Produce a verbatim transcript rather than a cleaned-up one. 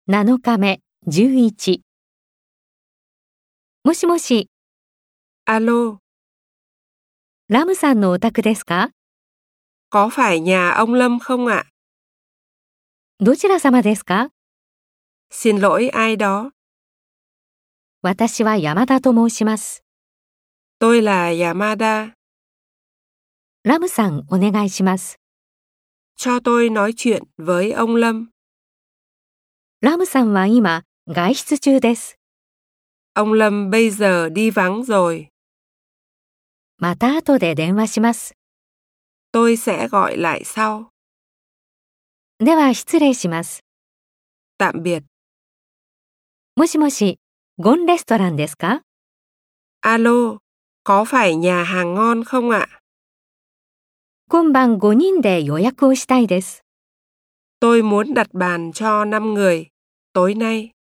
なのかめ、じゅういち。もしもし、 Alo, ラムさんのお宅ですか？ có phải nhà ông Lâm không ạ? どちら様ですか？ Xin lỗi ai đó, 私は山田と申します。 tôi là Yamada. ラムさん、お願いします。 Cho tôi nói chuyện với ông Lâm. ラムさんは今、外出中です。 Ông Lâm bây giờ đi vắng rồi. また後で電話します。 Tôi sẽ gọi lại sau. では失礼します。 Tạm biệt. もしもし、ゴンレストランですか？ Alo, có phải nhà hàng ngon không ạ? 今晩ごにんで予約をしたいです。 Tôi muốn đặt bàn cho năm người, tối nay.